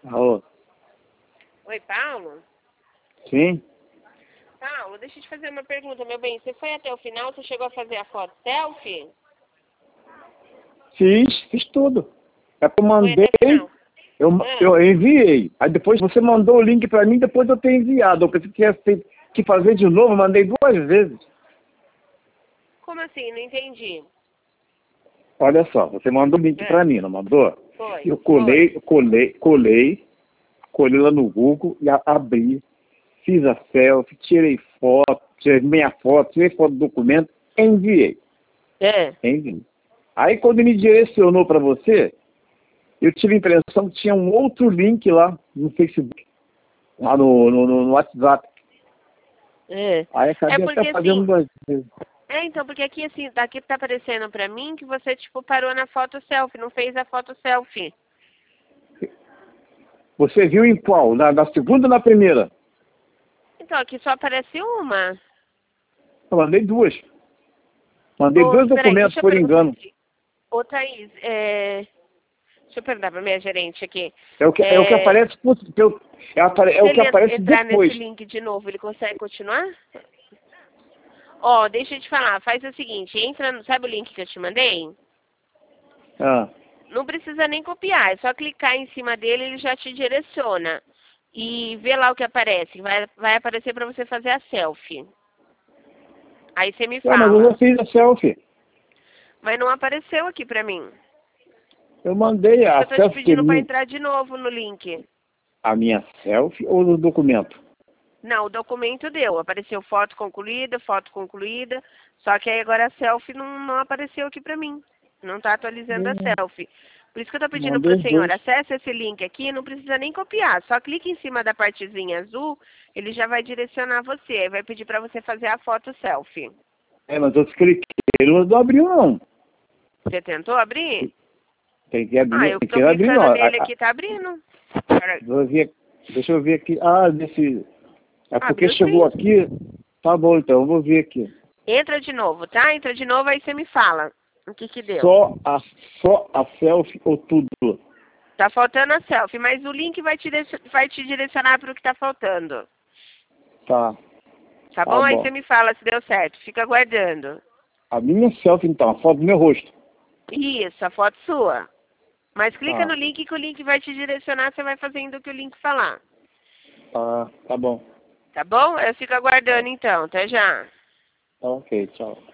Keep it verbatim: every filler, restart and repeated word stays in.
Alô? Oi, Paulo? Sim? Paulo, deixa eu te fazer uma pergunta, meu bem. Você foi até o final? Você chegou a fazer a foto selfie? Fiz, fiz tudo. É que eu Foi até mandei, o final? eu, Ah, eu enviei. Aí depois você mandou o link pra mim, depois eu tenho enviado. Eu pensei que ia ter que fazer de novo, eu mandei duas vezes. como assim? Não entendi. Olha só, você mandou o link Ah, pra mim, não mandou? foi, Eu foi. colei, colei, colei, colei lá no Google e a- abri, fiz a selfie, tirei foto, tirei minha foto, tirei foto do documento, enviei. É. Enviei. Aí quando me direcionou para você, eu tive a impressão que tinha um outro link lá no Facebook, lá no, no, no WhatsApp. É. Aí É acabei até porque fazendo assim. duas vezes. É, então, porque aqui assim, daqui tá aparecendo pra mim que você, tipo, parou na foto selfie, não fez a foto selfie. Você viu em qual? Na, na segunda ou na primeira? Então, aqui só aparece uma. Eu mandei duas. Mandei Ô, dois peraí, documentos deixa eu por perguntar engano. aqui. Ô, Thaís, é... deixa eu perguntar pra minha gerente aqui. É o que, é o que É... aparece, por- que eu- é, apare- é Se o que ele en- aparece entrar nesse depois. link de novo, ele consegue continuar? Ó, deixa eu te falar, faz o seguinte, entra no... Sabe o link que eu te mandei? Ah, Não precisa nem copiar, é só clicar em cima dele, ele já te direciona. E vê lá o que aparece. Vai, vai aparecer pra você fazer a selfie. Aí você me é, mas eu já fala. fiz a selfie. Mas não apareceu aqui pra mim. Eu mandei Por isso que a eu tô te selfie que pedindo pra me- entrar de novo no link. a minha selfie ou no documento? Não, o documento deu. Apareceu foto concluída, foto concluída. Só que aí agora a selfie não, não apareceu aqui pra mim. Não tá atualizando a Hum, selfie. Por isso que eu tô pedindo mandei pro os senhor, dois. acesse esse link aqui, não precisa nem copiar. Só clique em cima da partezinha azul, ele já vai direcionar você. Aí vai pedir pra você fazer a foto selfie. É, mas eu cliquei, ele não abriu não. Você tentou abrir? Tem que Ah, abrir, eu tem tô que abrir não. clicando A- nele a- aqui, tá abrindo. Peraí. vou ver, deixa eu ver aqui. Ah, desse. É porque Abriu chegou sim. aqui. Tá bom então, eu vou ver aqui. Entra de novo, tá? Entra de novo, aí você me fala o que que deu. Só a, só a selfie ou tudo? Tá faltando a selfie, mas o link vai te, direc- vai te direcionar para o que tá faltando. Tá, Tá tá bom? Aí você bom. me fala se deu certo. Fica aguardando. A minha selfie então, a foto do meu rosto. Isso, a foto sua. Mas clica Tá, no link que o link vai te direcionar, você vai fazendo o que o link falar. tá, tá bom. Tá bom? Eu fico aguardando então. Até já. Tá ok, tchau.